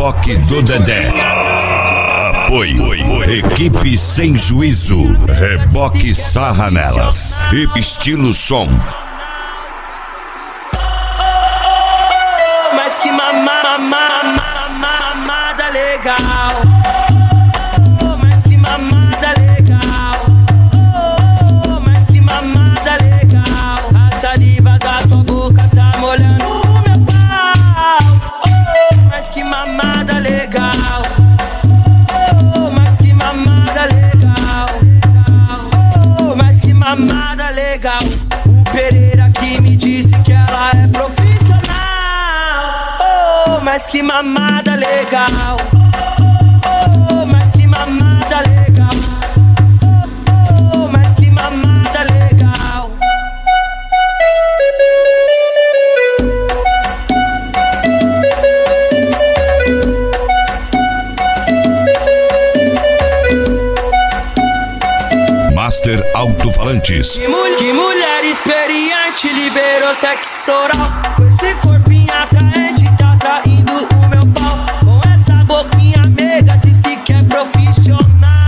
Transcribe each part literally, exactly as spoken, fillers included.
Reboque do Dedé. Apoio. Equipe Sem Juízo. Reboque sarra nelas. Estilo som. Mas que mamada, mamada legal. Mas que mamada legal. Mas que mamada legal. A saliva da sua boca tá molhando o meu pau. Mas que mamada legal. Mas que mamada legal. Mas que mamada legal. O Pereira que me disse que ela é profissional. Mas que mamada legal. Oh, mas que mamada legal. Oh, mas que mamada legal. Master Alto-Falantes. Que, mul que mulher experiente liberou sexo oral. Com esse corpinho atraente tá traindo o meu pau. Com essa boquinha meiga disse que é profissional.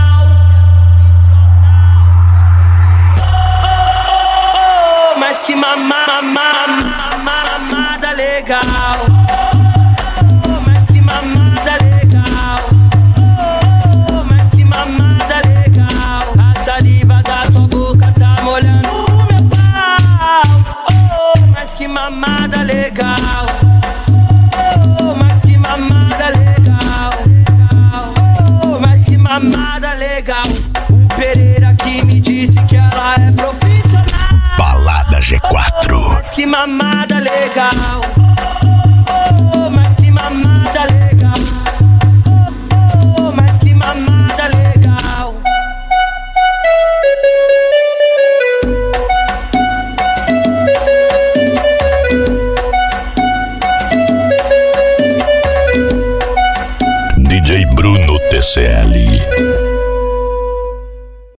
Oh, oh, oh, mas que mamada, mamada legal. Oh, mas que mamada legal. Oh, mas que mamada legal. A saliva da sua boca tá molhando o meu pau. Oh, mas que mamada legal. Oh, mas que mamada legal. Oh, mas que mamada legal. O Pereira que me disse que ela é profissional. Balada G quatro. Mas que mamada legal. Oh, mas que mamada legal. Oh, mas que mamada legal. D J Bruno T C L.